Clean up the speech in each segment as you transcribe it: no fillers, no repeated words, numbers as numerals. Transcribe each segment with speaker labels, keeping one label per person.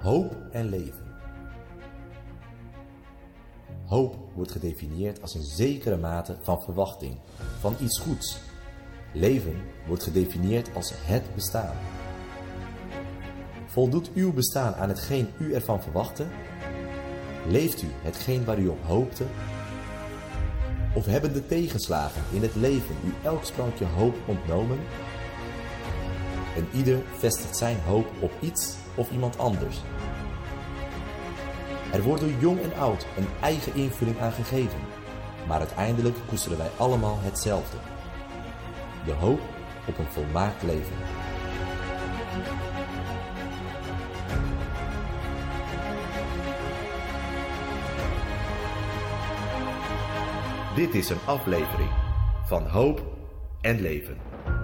Speaker 1: Hoop en leven. Hoop wordt gedefinieerd als een zekere mate van verwachting, van iets goeds. Leven wordt gedefinieerd als het bestaan. Voldoet uw bestaan aan hetgeen u ervan verwachtte? Leeft u hetgeen waar u op hoopte? Of hebben de tegenslagen in het leven u elk sprankje hoop ontnomen? En ieder vestigt zijn hoop op iets of iemand anders. Er wordt door jong en oud een eigen invulling aan gegeven, maar uiteindelijk koesteren wij allemaal hetzelfde. De hoop op een volmaakt leven. Dit is een aflevering van Hoop en Leven.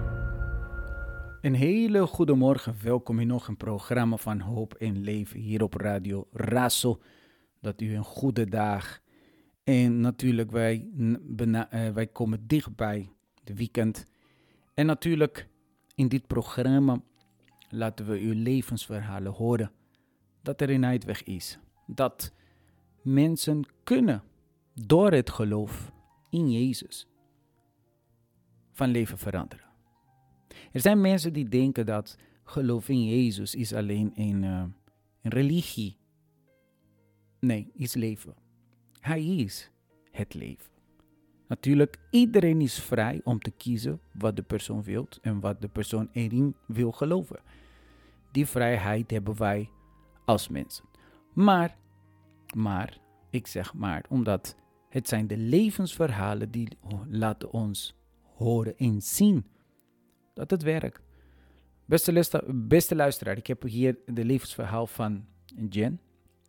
Speaker 2: Een hele goede morgen, welkom in nog een programma van Hoop en Leven hier op Radio Razo. Dat u een goede dag. En natuurlijk wij komen dichtbij de weekend. En natuurlijk in dit programma laten we uw levensverhalen horen. Dat er een uitweg is. Dat mensen kunnen door het geloof in Jezus van leven veranderen. Er zijn mensen die denken dat geloof in Jezus is alleen een religie. Nee, is leven. Hij is het leven. Natuurlijk, iedereen is vrij om te kiezen wat de persoon wil en wat de persoon erin wil geloven. Die vrijheid hebben wij als mensen. Maar, ik zeg maar, omdat het zijn de levensverhalen die laten ons horen en zien dat het werkt. Beste luisteraar, ik heb hier de levensverhaal van Jen.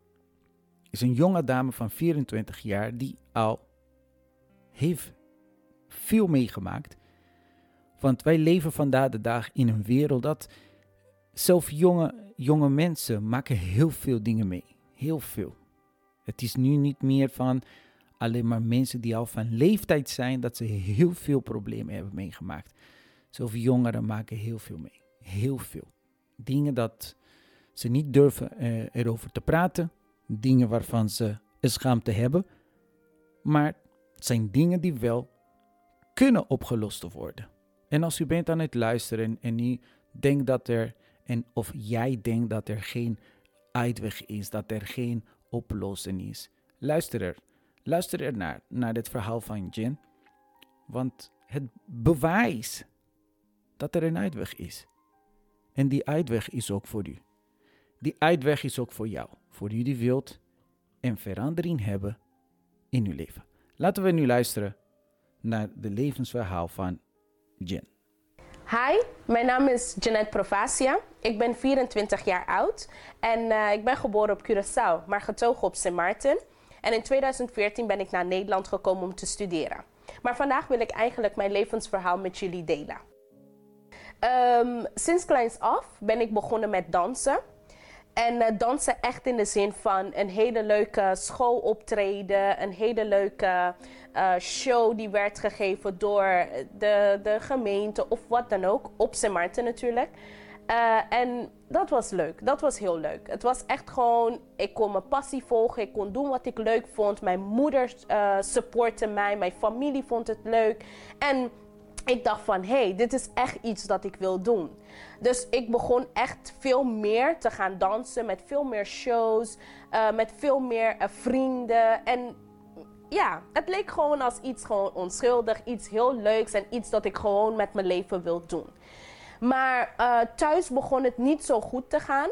Speaker 2: Is een jonge dame van 24 jaar die al heeft veel meegemaakt. Want wij leven vandaag de dag in een wereld dat zelfs jonge mensen maken heel veel dingen mee. Heel veel. Het is nu niet meer van alleen maar mensen die al van leeftijd zijn dat ze heel veel problemen hebben meegemaakt. Zoveel jongeren maken heel veel mee. Heel veel. Dingen dat ze niet durven erover te praten. Dingen waarvan ze schaamte hebben. Maar het zijn dingen die wel kunnen opgelost worden. En als u bent aan het luisteren en u denkt dat of jij denkt dat er geen uitweg is, dat er geen oplossing is. Luister er naar dit verhaal van Jen. Want het bewijst dat er een uitweg is. En die uitweg is ook voor u. Die uitweg is ook voor jou. Voor u die wilt een verandering hebben in uw leven. Laten we nu luisteren naar de levensverhaal van Jen.
Speaker 3: Hi, mijn naam is Jeanette Provacia. Ik ben 24 jaar oud en ik ben geboren op Curaçao, maar getogen op Sint Maarten. En in 2014 ben ik naar Nederland gekomen om te studeren. Maar vandaag wil ik eigenlijk mijn levensverhaal met jullie delen. Sinds kleins af ben ik begonnen met dansen. En dansen echt in de zin van een hele leuke schooloptreden, een hele leuke show die werd gegeven door de gemeente of wat dan ook, op Sint Maarten natuurlijk. En dat was leuk, dat was heel leuk. Het was echt gewoon, ik kon mijn passie volgen, ik kon doen wat ik leuk vond. Mijn moeder supportte mij, mijn familie vond het leuk. En ik dacht van, hey, dit is echt iets dat ik wil doen. Dus ik begon echt veel meer te gaan dansen, met veel meer shows, met veel meer vrienden. En ja, het leek gewoon als iets gewoon onschuldig, iets heel leuks en iets dat ik gewoon met mijn leven wil doen. Maar thuis begon het niet zo goed te gaan.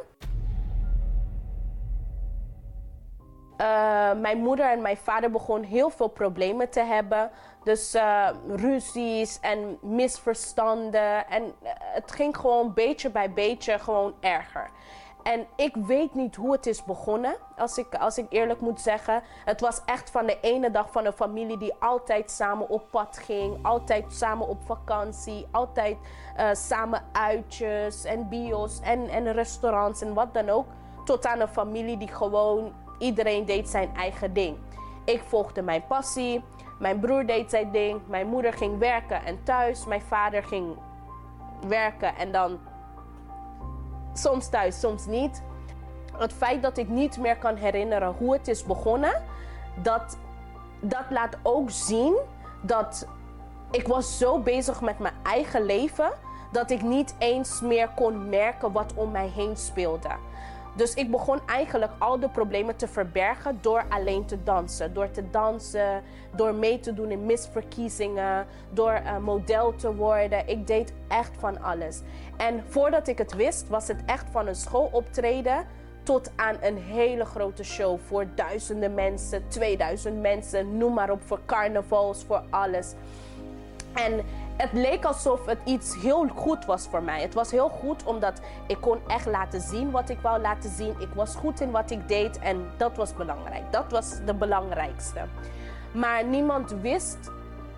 Speaker 3: Mijn moeder en mijn vader begonnen heel veel problemen te hebben. Dus ruzies en misverstanden. En het ging gewoon beetje bij beetje gewoon erger. En ik weet niet hoe het is begonnen, als ik eerlijk moet zeggen. Het was echt van de ene dag van een familie die altijd samen op pad ging. Altijd samen op vakantie. Altijd samen uitjes en bios en restaurants en wat dan ook. Tot aan een familie die gewoon, iedereen deed zijn eigen ding. Ik volgde mijn passie. Mijn broer deed zijn ding. Mijn moeder ging werken en thuis. Mijn vader ging werken en dan soms thuis, soms niet. het feit dat ik niet meer kan herinneren hoe het is begonnen, dat laat ook zien dat ik was zo bezig met mijn eigen leven, dat ik niet eens meer kon merken wat om mij heen speelde. Dus ik begon eigenlijk al de problemen te verbergen door alleen te dansen. Door te dansen, door mee te doen in misverkiezingen, door model te worden. Ik deed echt van alles. En voordat ik het wist, was het echt van een schooloptreden tot aan een hele grote show voor duizenden mensen, 2000 mensen, noem maar op, voor carnavals, voor alles. En het leek alsof het iets heel goed was voor mij. Het was heel goed omdat ik kon echt laten zien wat ik wou laten zien. Ik was goed in wat ik deed en dat was belangrijk. Dat was de belangrijkste. Maar niemand wist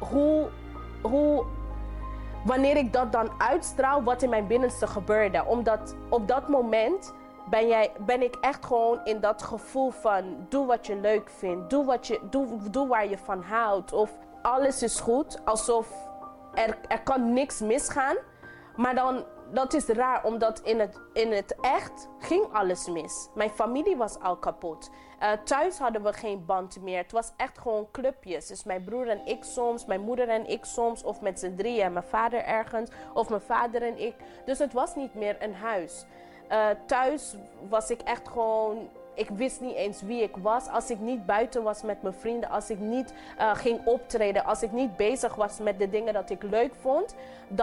Speaker 3: wanneer ik dat dan uitstraal, wat in mijn binnenste gebeurde. Omdat op dat moment ben ik echt gewoon in dat gevoel van doe wat je leuk vindt. Doe waar je van houdt. Of alles is goed, alsof er kan niks misgaan. Maar dan, dat is raar, omdat in het echt ging alles mis. Mijn familie was al kapot. Thuis hadden we geen band meer. Het was echt gewoon clubjes. Dus mijn broer en ik soms, mijn moeder en ik soms. Of met z'n drieën en mijn vader ergens. Of mijn vader en ik. Dus het was niet meer een huis. Thuis was ik echt gewoon... Ik wist niet eens wie ik was. Als ik niet buiten was met mijn vrienden. Als ik niet ging optreden. Als ik niet bezig was met de dingen dat ik leuk vond.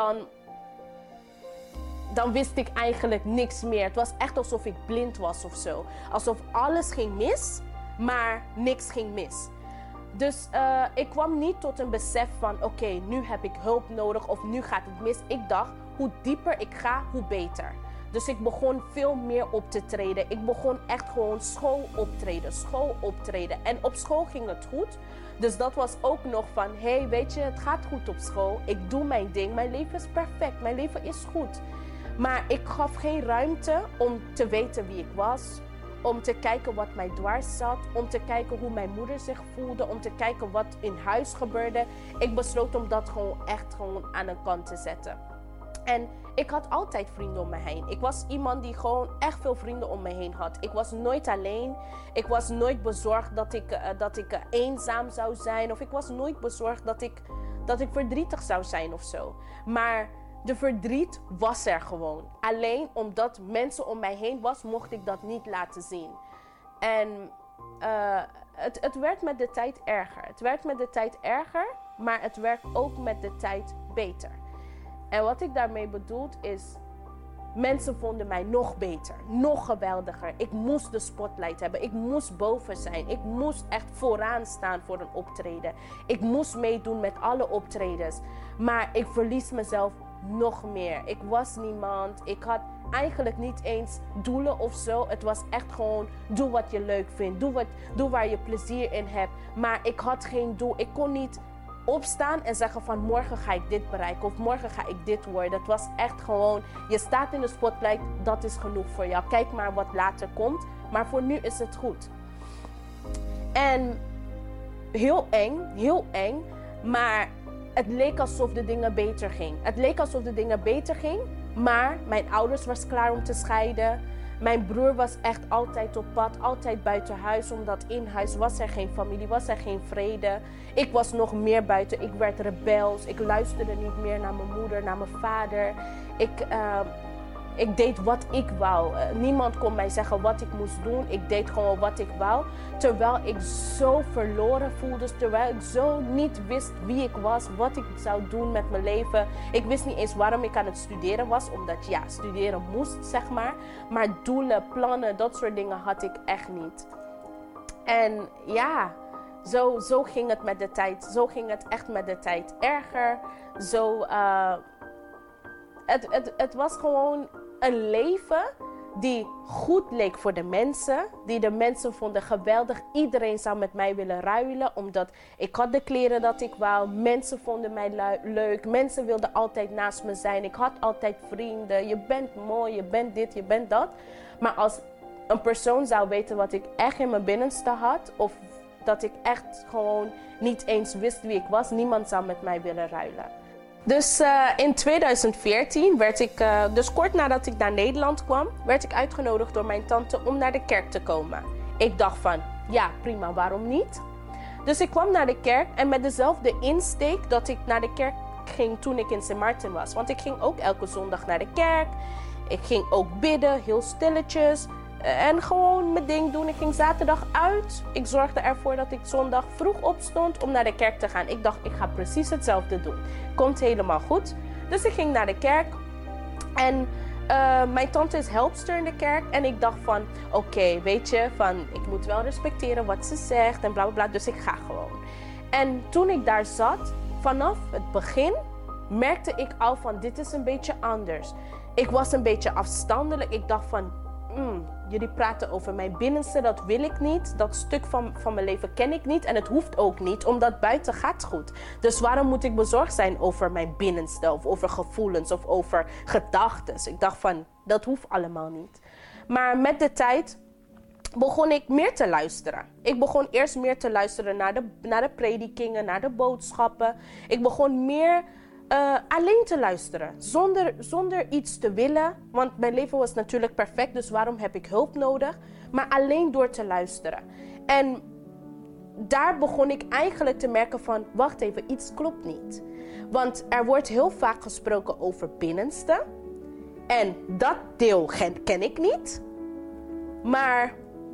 Speaker 3: Dan wist ik eigenlijk niks meer. Het was echt alsof ik blind was of zo. Alsof alles ging mis, maar niks ging mis. Dus ik kwam niet tot een besef van oké, nu heb ik hulp nodig of nu gaat het mis. Ik dacht, hoe dieper ik ga, hoe beter. Dus ik begon veel meer op te treden. Ik begon echt gewoon schooloptreden. En op school ging het goed. Dus dat was ook nog van, hey, weet je, het gaat goed op school. Ik doe mijn ding. Mijn leven is perfect. Mijn leven is goed. Maar ik gaf geen ruimte om te weten wie ik was. Om te kijken wat mij dwars zat. Om te kijken hoe mijn moeder zich voelde. Om te kijken wat in huis gebeurde. Ik besloot om dat gewoon aan een kant te zetten. En ik had altijd vrienden om me heen. Ik was iemand die gewoon echt veel vrienden om me heen had. Ik was nooit alleen. Ik was nooit bezorgd dat ik eenzaam zou zijn. Of ik was nooit bezorgd dat ik verdrietig zou zijn of zo. Maar de verdriet was er gewoon. Alleen omdat mensen om mij heen was, mocht ik dat niet laten zien. En het werd met de tijd erger. Het werd met de tijd erger, maar het werd ook met de tijd beter. En wat ik daarmee bedoel is, mensen vonden mij nog beter, nog geweldiger. Ik moest de spotlight hebben, ik moest boven zijn. Ik moest echt vooraan staan voor een optreden. Ik moest meedoen met alle optredens. Maar ik verlies mezelf nog meer. Ik was niemand, ik had eigenlijk niet eens doelen of zo. Het was echt gewoon, doe wat je leuk vindt, doe waar je plezier in hebt. Maar ik had geen doel, ik kon niet opstaan en zeggen van morgen ga ik dit bereiken of morgen ga ik dit worden. Het was echt gewoon, je staat in de spotlight, dat is genoeg voor jou. Kijk maar wat later komt, maar voor nu is het goed. En heel eng, maar het leek alsof de dingen beter gingen. Het leek alsof de dingen beter gingen, maar mijn ouders waren klaar om te scheiden. Mijn broer was echt altijd op pad, altijd buiten huis, omdat in huis was er geen familie, was er geen vrede. Ik was nog meer buiten, ik werd rebels, ik luisterde niet meer naar mijn moeder, naar mijn vader. Ik deed wat ik wou. Niemand kon mij zeggen wat ik moest doen. Ik deed gewoon wat ik wou. Terwijl ik zo verloren voelde. Terwijl ik zo niet wist wie ik was. Wat ik zou doen met mijn leven. Ik wist niet eens waarom ik aan het studeren was. Omdat ja, studeren moest, zeg maar. Maar doelen, plannen, dat soort dingen had ik echt niet. En ja, zo ging het met de tijd. Zo ging het echt met de tijd erger. Het was gewoon een leven die goed leek voor de mensen. Die de mensen vonden geweldig. Iedereen zou met mij willen ruilen. Omdat ik had de kleren dat ik wou. Mensen vonden mij leuk. Mensen wilden altijd naast me zijn. Ik had altijd vrienden. Je bent mooi, je bent dit, je bent dat. Maar als een persoon zou weten wat ik echt in mijn binnenste had. Of dat ik echt gewoon niet eens wist wie ik was. Niemand zou met mij willen ruilen. Dus in 2014 werd ik, dus kort nadat ik naar Nederland kwam, werd ik uitgenodigd door mijn tante om naar de kerk te komen. Ik dacht van, ja prima, waarom niet? Dus ik kwam naar de kerk en met dezelfde insteek dat ik naar de kerk ging toen ik in Sint Maarten was. Want ik ging ook elke zondag naar de kerk. Ik ging ook bidden, heel stilletjes. En gewoon mijn ding doen. Ik ging zaterdag uit. Ik zorgde ervoor dat ik zondag vroeg opstond om naar de kerk te gaan. Ik dacht, ik ga precies hetzelfde doen. Komt helemaal goed. Dus ik ging naar de kerk. En mijn tante is helpster in de kerk. En ik dacht van, oké, weet je, van ik moet wel respecteren wat ze zegt en bla bla bla. Dus ik ga gewoon. En toen ik daar zat, vanaf het begin merkte ik al van, dit is een beetje anders. Ik was een beetje afstandelijk. Ik dacht van, jullie praten over mijn binnenste, dat wil ik niet. Dat stuk van mijn leven ken ik niet. En het hoeft ook niet, omdat buiten gaat goed. Dus waarom moet ik bezorgd zijn over mijn binnenste? Of over gevoelens of over gedachten? Ik dacht van, dat hoeft allemaal niet. Maar met de tijd begon ik meer te luisteren. Ik begon eerst meer te luisteren naar de predikingen, naar de boodschappen. Ik begon meer alleen te luisteren, zonder iets te willen. Want mijn leven was natuurlijk perfect, dus waarom heb ik hulp nodig? Maar alleen door te luisteren. En daar begon ik eigenlijk te merken van, wacht even, iets klopt niet. Want er wordt heel vaak gesproken over binnenste. En dat deel ken ik niet. Maar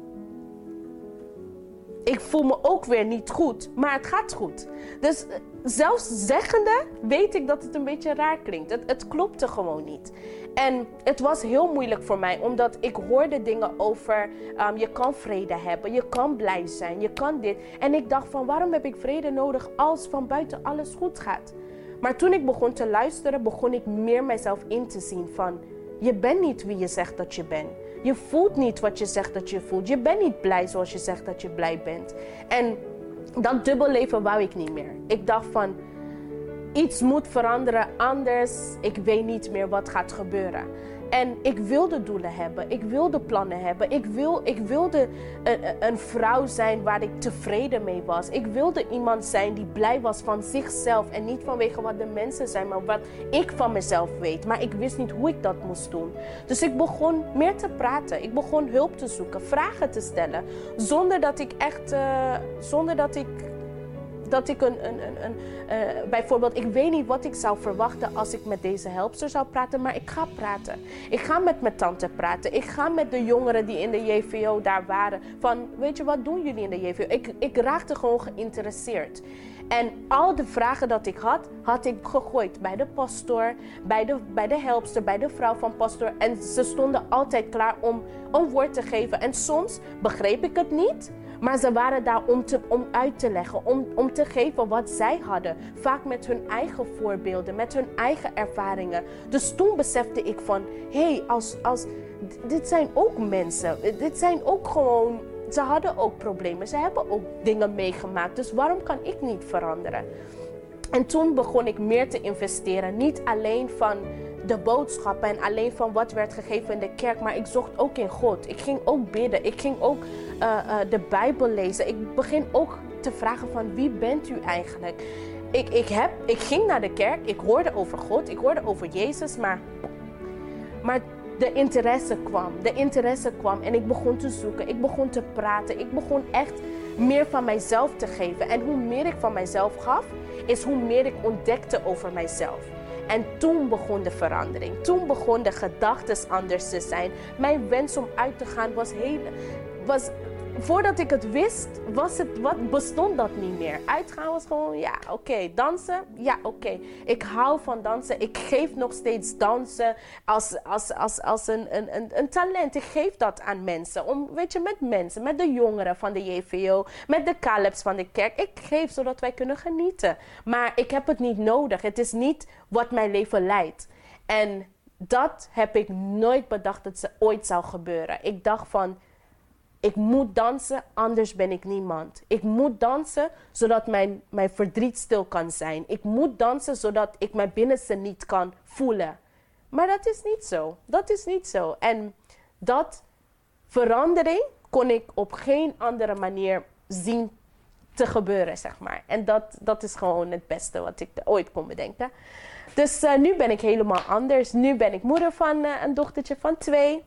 Speaker 3: ik voel me ook weer niet goed, maar het gaat goed. Dus zelfs zeggende weet ik dat het een beetje raar klinkt. Het klopte gewoon niet. En het was heel moeilijk voor mij, omdat ik hoorde dingen over je kan vrede hebben, je kan blij zijn, je kan dit. En ik dacht van, waarom heb ik vrede nodig als van buiten alles goed gaat? Maar toen ik begon te luisteren, begon ik meer mijzelf in te zien van, je bent niet wie je zegt dat je bent. Je voelt niet wat je zegt dat je voelt. Je bent niet blij zoals je zegt dat je blij bent. En dat dubbelleven wou ik niet meer. Ik dacht van, iets moet veranderen, anders ik weet niet meer wat gaat gebeuren. En ik wilde doelen hebben, ik wilde plannen hebben. Ik wilde een vrouw zijn waar ik tevreden mee was. Ik wilde iemand zijn die blij was van zichzelf. En niet vanwege wat de mensen zijn, maar wat ik van mezelf weet. Maar ik wist niet hoe ik dat moest doen. Dus ik begon meer te praten. Ik begon hulp te zoeken, vragen te stellen. Zonder dat ik bijvoorbeeld, ik weet niet wat ik zou verwachten als ik met deze helpster zou praten, maar ik ga praten. Ik ga met mijn tante praten. Ik ga met de jongeren die in de JVO daar waren. Van, weet je, wat doen jullie in de JVO? Ik raakte gewoon geïnteresseerd. En al de vragen dat ik had ik gegooid bij de pastoor, bij de helpster, bij de vrouw van pastoor. En ze stonden altijd klaar om woord te geven. En soms begreep ik het niet. Maar ze waren daar om uit te leggen, om te geven wat zij hadden. Vaak met hun eigen voorbeelden, met hun eigen ervaringen. Dus toen besefte ik van, dit zijn ook mensen. Dit zijn ook gewoon, ze hadden ook problemen. Ze hebben ook dingen meegemaakt. Dus waarom kan ik niet veranderen? En toen begon ik meer te investeren. Niet alleen van de boodschappen en alleen van wat werd gegeven in de kerk, maar ik zocht ook in God. Ik ging ook bidden. Ik ging ook de Bijbel lezen. Ik begin ook te vragen van, wie bent u eigenlijk? Ik ging naar de kerk. Ik hoorde over God. Ik hoorde over Jezus. Maar de interesse kwam en ik begon te zoeken. Ik begon te praten. Ik begon echt meer van mijzelf te geven. En hoe meer ik van mijzelf gaf, is hoe meer ik ontdekte over mijzelf. En toen begon de verandering. Toen begon de gedachten anders te zijn. Mijn wens om uit te gaan voordat ik het wist, bestond dat niet meer. Uitgaan was gewoon, ja, oké. Dansen, ja, oké. Ik hou van dansen. Ik geef nog steeds dansen als een talent. Ik geef dat aan mensen. Met mensen, met de jongeren van de JVO, met de Calebs van de kerk. Ik geef zodat wij kunnen genieten. Maar ik heb het niet nodig. Het is niet wat mijn leven leidt. En dat heb ik nooit bedacht dat ze ooit zou gebeuren. Ik dacht van, ik moet dansen, anders ben ik niemand. Ik moet dansen, zodat mijn verdriet stil kan zijn. Ik moet dansen, zodat ik mijn binnenste niet kan voelen. Maar dat is niet zo. Dat is niet zo. En dat verandering kon ik op geen andere manier zien te gebeuren, zeg maar. En dat is gewoon het beste wat ik ooit kon bedenken. Dus nu ben ik helemaal anders. Nu ben ik moeder van een dochtertje van 2.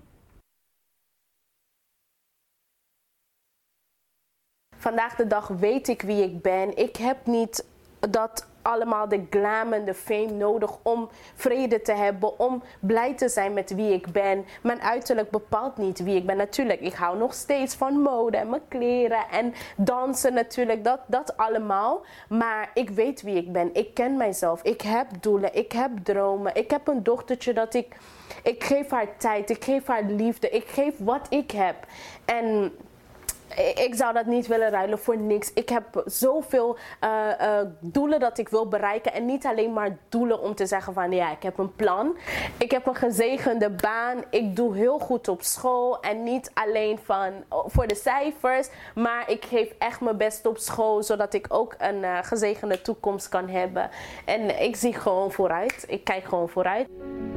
Speaker 3: Vandaag de dag weet ik wie ik ben. Ik heb niet dat allemaal de glam en de fame nodig om vrede te hebben, om blij te zijn met wie ik ben. Mijn uiterlijk bepaalt niet wie ik ben. Natuurlijk, ik hou nog steeds van mode en mijn kleren en dansen natuurlijk, dat allemaal. Maar ik weet wie ik ben. Ik ken mijzelf. Ik heb doelen. Ik heb dromen. Ik heb een dochtertje dat ik geef haar tijd. Ik geef haar liefde. Ik geef wat ik heb. En ik zou dat niet willen ruilen voor niks. Ik heb zoveel doelen dat ik wil bereiken. En niet alleen maar doelen om te zeggen van ja, ik heb een plan. Ik heb een gezegende baan. Ik doe heel goed op school. En niet alleen voor de cijfers. Maar ik geef echt mijn best op school. Zodat ik ook een gezegende toekomst kan hebben. En ik zie gewoon vooruit. Ik kijk gewoon vooruit.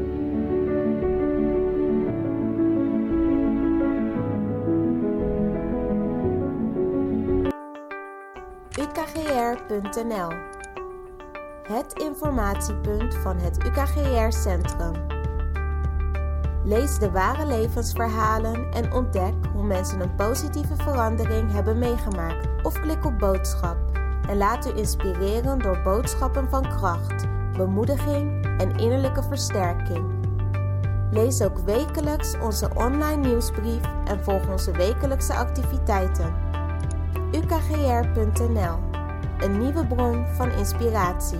Speaker 4: UKGR.nl, het informatiepunt van het UKGR-centrum. Lees de ware levensverhalen en ontdek hoe mensen een positieve verandering hebben meegemaakt. Of klik op boodschap en laat u inspireren door boodschappen van kracht, bemoediging en innerlijke versterking. Lees ook wekelijks onze online nieuwsbrief en volg onze wekelijkse activiteiten. UKGR.nl, een nieuwe bron van inspiratie.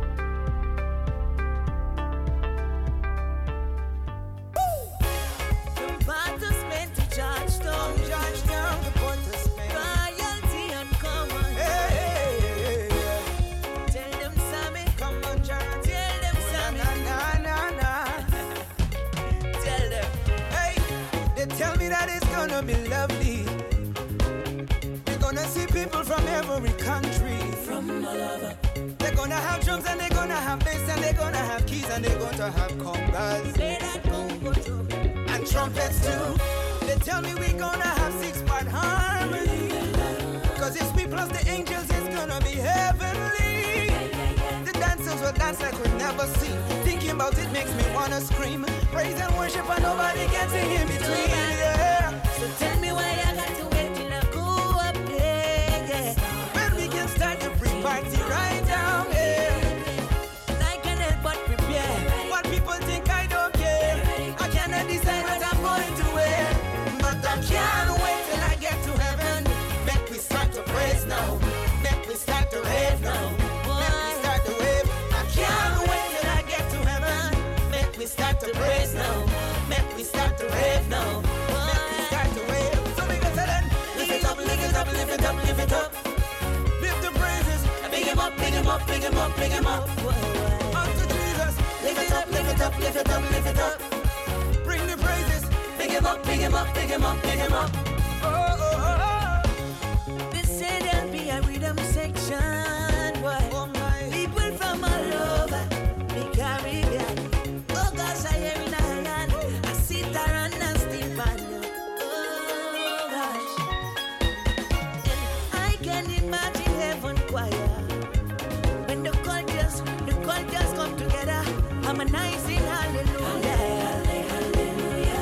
Speaker 5: Tell me that it's gonna be lovely. Gonna see people from every country, from all over. They're gonna have drums and they're gonna have bass and they're gonna have keys and they're gonna have congas. Play that congo drum and trumpets too. They tell me we're gonna have 6-part harmony. Cause it's me plus the angels, it's gonna be heavenly. The dancers will dance like we've never seen. Thinking about it makes me wanna scream. Praise and worship and nobody gets in between. Yeah. So tell me why I got to wait till I go up there, yeah. When we can start the free party right down here. And I can't help but prepare. What people think I don't care. I cannot decide what I'm going to wear. But I can't wait till I get to heaven. Make we start to praise now. Make we start to rave now. Make we start to wave. I can't wait till I get to heaven. Make we start to praise now. Make we start to rave now. Lift it up, lift it up. Lift the praises. Big him up, big him up, big him up, big him up. Unto Jesus. Lift it up, lift it up, lift it up, lift it up. Bring the praises. Big him up, big him up, big him up, big him up. Oh, oh, oh, oh. They say there'll be a rhythm section. Boy. Oh my. People from all over the Caribbean. Oh gosh, I hear in a hand. I sit there and still find you. When the cultures come together, harmonizing hallelujah. Hallelujah,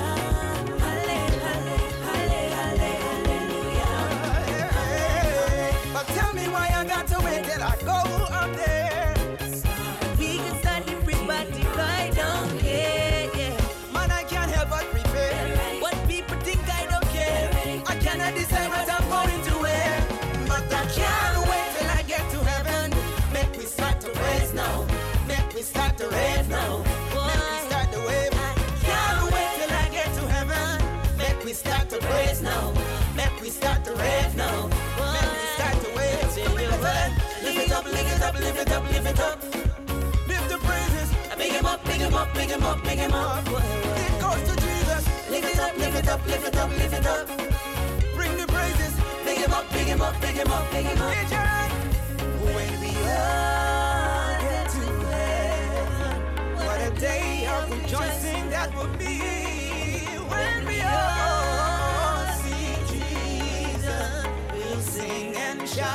Speaker 5: hallelujah. But tell me why I got to wait till I go up there. We can start the free party right down here, yeah. Man, I can't help but prepare. What people think I don't care. I cannot decide what I'm going to wear. But I can't wait till I get to heaven. Make we start to praise now. Make we start to rave now. Make we start to wave. I can't wait till I get to heaven. Make we start to praise now. Make we start to rave now. Make we start to wave. Lift it up, lift it up, lift it up, lift it up. Lift the praises. Big him up, big him up, big him up, big him up. It goes to Jesus. Lift it up, lift it up, lift it up, lift it up. Bring the praises. Big him up, big him up, big him up, big him up. When we all get to heaven, what a day of rejoicing that will be. When we all see Jesus, we'll sing and shout.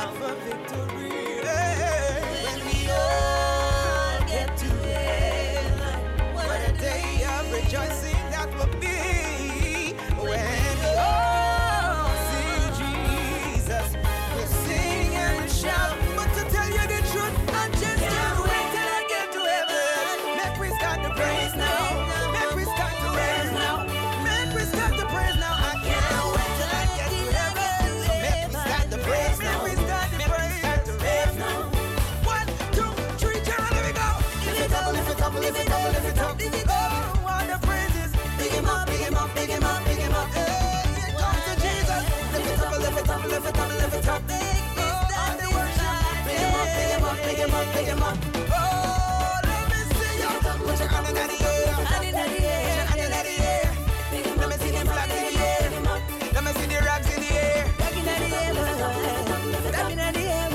Speaker 5: have a victory. When we all get to heaven, what a day of rejoicing that will be. When we all see Jesus, we sing and shout. But to tell you the truth, I just can't wait till I get to heaven. Make we start the praise now. Make we start the praise now. Make we start the praise now. I can't wait till I get to heaven. So make we start the praise now. Make we start the praise now. 1, 2, 3, Jerry, there we go. Lift it up, lift it up, lift it up, lift it up. Oh, all the praises. Big him up, big him up, big him up, big him up. Hey, here comes to Jesus. Lift it up, lift it up, lift it up, lift it up. Oh, all the worship. Big him up, big him up, big him up, big him up. Oh, let me see you. Put your hand in the air. Hand in the air. Hand in the air. Let me see the flags in the air. Let me see the rags in the air. Rag in the air, rag in the air.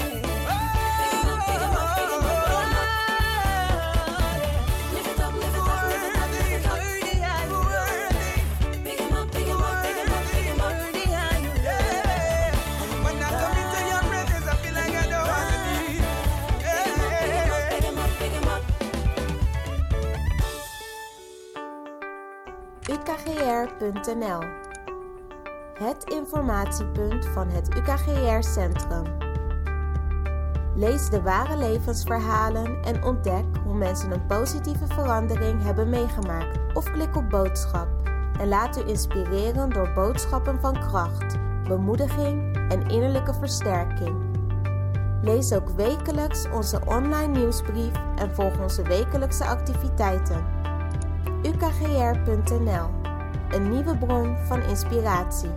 Speaker 4: UKGR.nl, het informatiepunt van het UKGR-centrum. Lees de ware levensverhalen en ontdek hoe mensen een positieve verandering hebben meegemaakt. Of klik op boodschap en laat u inspireren door boodschappen van kracht, bemoediging en innerlijke versterking. Lees ook wekelijks onze online nieuwsbrief en volg onze wekelijkse activiteiten. UKGR.nl, een nieuwe bron van inspiratie.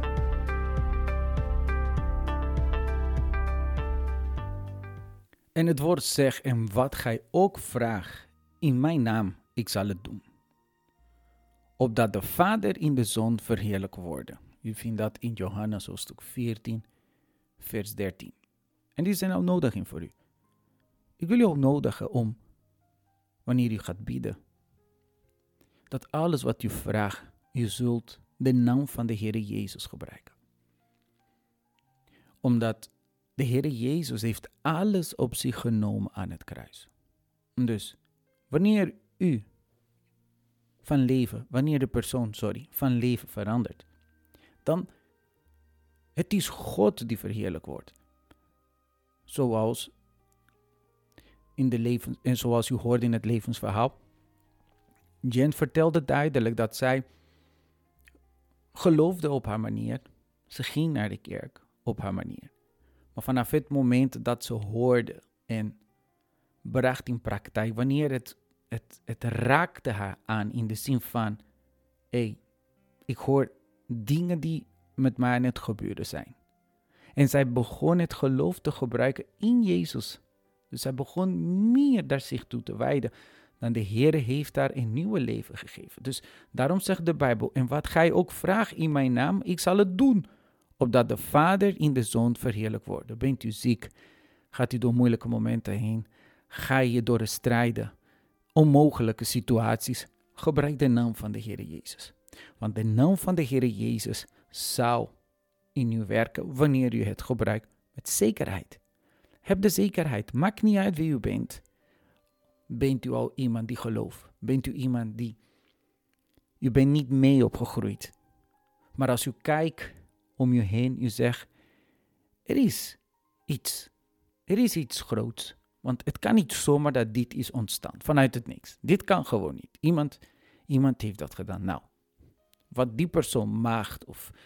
Speaker 2: En het woord zegt, en wat gij ook vraagt in mijn naam, ik zal het doen. Opdat de Vader in de Zoon verheerlijk worden. U vindt dat in Johannes hoofdstuk 14, vers 13. En die zijn al nodig voor u. Ik wil u ook nodigen om, wanneer u gaat bidden, dat alles wat u vraagt, u zult de naam van de Heer Jezus gebruiken. Omdat de Heer Jezus heeft alles op zich genomen aan het kruis. Dus, wanneer de persoon van leven verandert, dan het is God die verheerlijk wordt. Zoals zoals u hoorde in het levensverhaal. Jen vertelde duidelijk dat zij geloofde op haar manier. Ze ging naar de kerk op haar manier. Maar vanaf het moment dat ze hoorde en bracht in praktijk, wanneer het raakte haar aan in de zin van, ik hoor dingen die met mij aan het gebeuren zijn. En zij begon het geloof te gebruiken in Jezus. Dus zij begon meer naar zich toe te wijden. Dan de Heer heeft haar een nieuwe leven gegeven. Dus daarom zegt de Bijbel, en wat gij ook vraagt in mijn naam, ik zal het doen. Opdat de Vader in de Zoon verheerlijk wordt. Bent u ziek? Gaat u door moeilijke momenten heen? Ga je door de strijden? Onmogelijke situaties? Gebruik de naam van de Heer Jezus. Want de naam van de Heer Jezus zal in u werken wanneer u het gebruikt met zekerheid. Heb de zekerheid. Maakt niet uit wie u bent. Bent u al iemand die gelooft? Bent u iemand die... U bent niet mee opgegroeid. Maar als u kijkt om u heen, u zegt... Er is iets groots. Want het kan niet zomaar dat dit is ontstaan. Vanuit het niks. Dit kan gewoon niet. Iemand heeft dat gedaan. Nou, wat die persoon macht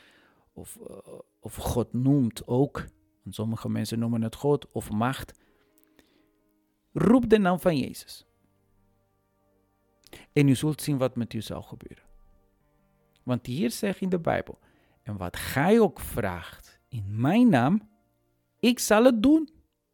Speaker 2: of God noemt ook. Want sommige mensen noemen het God of macht. Roep de naam van Jezus. En u zult zien wat met u zal gebeuren. Want hier zegt in de Bijbel. En wat gij ook vraagt in mijn naam, ik zal het doen.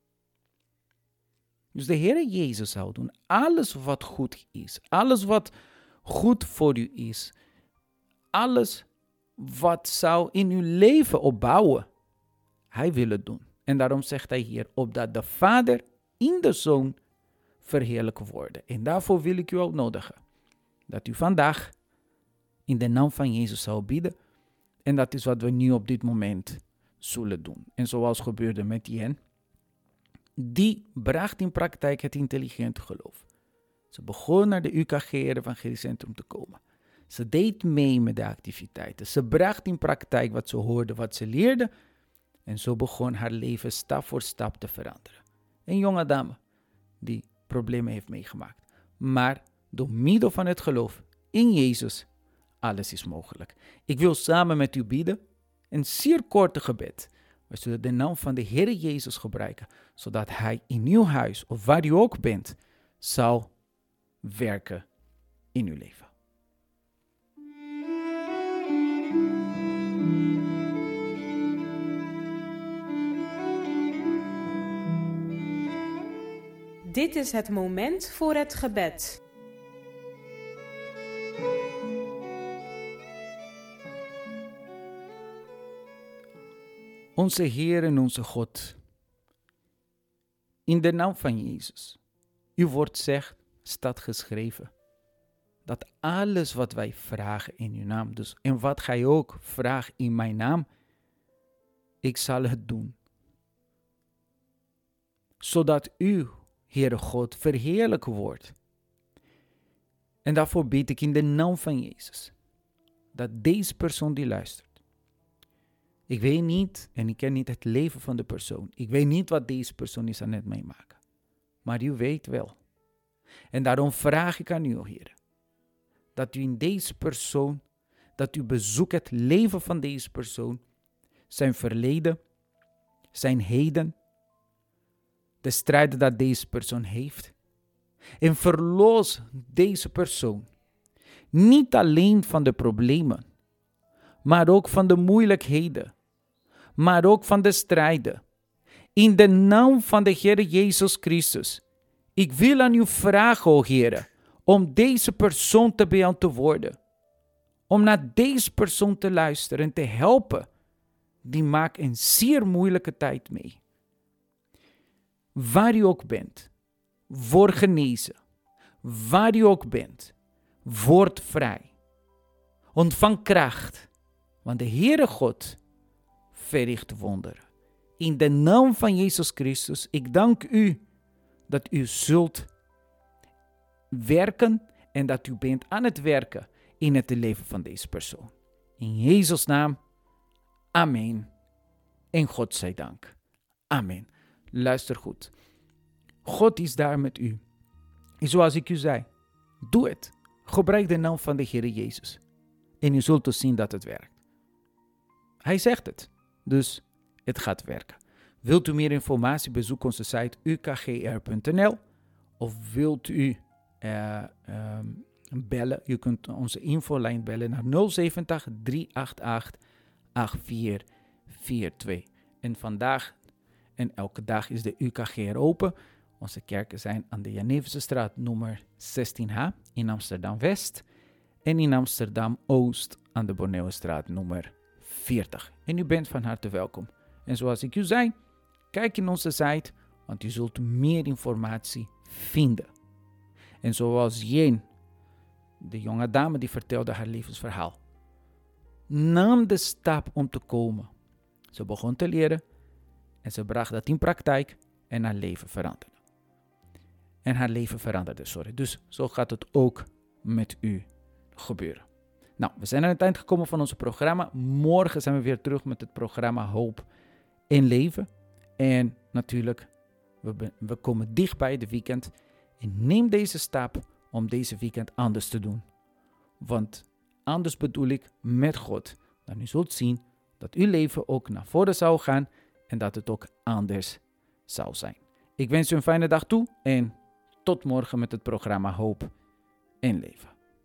Speaker 2: Dus de Heer Jezus zal doen. Alles wat goed is. Alles wat goed voor u is. Alles wat zou in uw leven opbouwen. Hij wil het doen. En daarom zegt hij hier, opdat de Vader in de Zoon verheerlijkt worden. En daarvoor wil ik u uitnodigen. Dat u vandaag in de naam van Jezus zou bidden. En dat is wat we nu op dit moment zullen doen. En zoals gebeurde met Jen, die bracht in praktijk het intelligente geloof. Ze begon naar de UKG Evangeliecentrum te komen. Ze deed mee met de activiteiten. Ze bracht in praktijk wat ze hoorde, wat ze leerde. En zo begon haar leven stap voor stap te veranderen. Een jonge dame die problemen heeft meegemaakt. Maar door middel van het geloof in Jezus, alles is mogelijk. Ik wil samen met u bidden. Een zeer korte gebed. We zullen de naam van de Heer Jezus gebruiken, zodat Hij in uw huis, of waar u ook bent, zal werken in uw leven.
Speaker 6: Dit is het moment voor het gebed.
Speaker 2: Onze Heer en onze God, in de naam van Jezus, uw woord zegt, staat geschreven, dat alles wat wij vragen in uw naam, dus en wat gij ook vraagt in mijn naam, ik zal het doen. Zodat u, Heere God, verheerlijk wordt. En daarvoor bid ik in de naam van Jezus, dat deze persoon die luistert, ik weet niet en ik ken niet het leven van de persoon. Ik weet niet wat deze persoon is aan het meemaken. Maar u weet wel. En daarom vraag ik aan u, Heer, dat u in deze persoon, dat u bezoekt het leven van deze persoon, zijn verleden, zijn heden, de strijden dat deze persoon heeft. En verlos deze persoon, niet alleen van de problemen, maar ook van de moeilijkheden, maar ook van de strijden. In de naam van de Heer Jezus Christus, ik wil aan u vragen, o Heer, om deze persoon te beantwoorden. Om naar deze persoon te luisteren en te helpen. Die maakt een zeer moeilijke tijd mee. Waar u ook bent, word genezen. Waar u ook bent, word vrij. Ontvang kracht, want de Heere God verricht wonderen. In de naam van Jezus Christus, ik dank u dat u zult werken en dat u bent aan het werken in het leven van deze persoon. In Jezus' naam, amen. En God zij dank. Amen. Luister goed. God is daar met u. En zoals ik u zei, doe het. Gebruik de naam van de Heer Jezus. En u zult dus zien dat het werkt. Hij zegt het. Dus het gaat werken. Wilt u meer informatie? Bezoek onze site ukgr.nl. Of wilt u bellen? U kunt onze infolijn bellen naar 070 388 8442. En vandaag en elke dag is de UKGR open. Onze kerken zijn aan de Jeneverstraat nummer 16H in Amsterdam-West. En in Amsterdam-Oost aan de Borneostraat nummer 40. En u bent van harte welkom. En zoals ik u zei, kijk in onze site, want u zult meer informatie vinden. En zoals Jen, de jonge dame die vertelde haar levensverhaal, nam de stap om te komen. Ze begon te leren en ze bracht dat in praktijk en haar leven veranderde. Dus zo gaat het ook met u gebeuren. Nou, we zijn aan het eind gekomen van ons programma. Morgen zijn we weer terug met het programma Hoop in Leven. En natuurlijk, we komen dicht bij de weekend. En neem deze stap om deze weekend anders te doen. Want anders bedoel ik met God. Dan u zult zien dat uw leven ook naar voren zou gaan. En dat het ook anders zou zijn. Ik wens u een fijne dag toe. En tot morgen met het programma Hoop in Leven.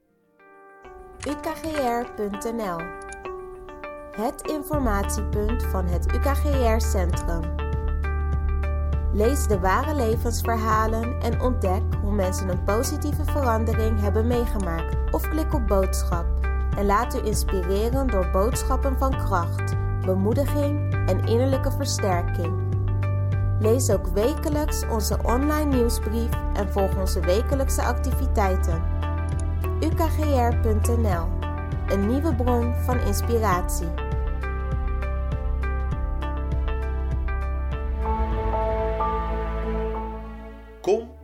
Speaker 4: ukgr.nl, het informatiepunt van het UKGR-centrum. Lees de ware levensverhalen en ontdek hoe mensen een positieve verandering hebben meegemaakt. Of klik op boodschap en laat u inspireren door boodschappen van kracht, bemoediging en innerlijke versterking. Lees ook wekelijks onze online nieuwsbrief en volg onze wekelijkse activiteiten. ukgr.nl, een nieuwe bron van inspiratie.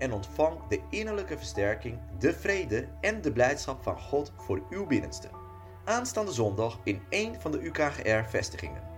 Speaker 1: en ontvang de innerlijke versterking, de vrede en de blijdschap van God voor uw binnenste. Aanstaande zondag in één van de UKGR-vestigingen.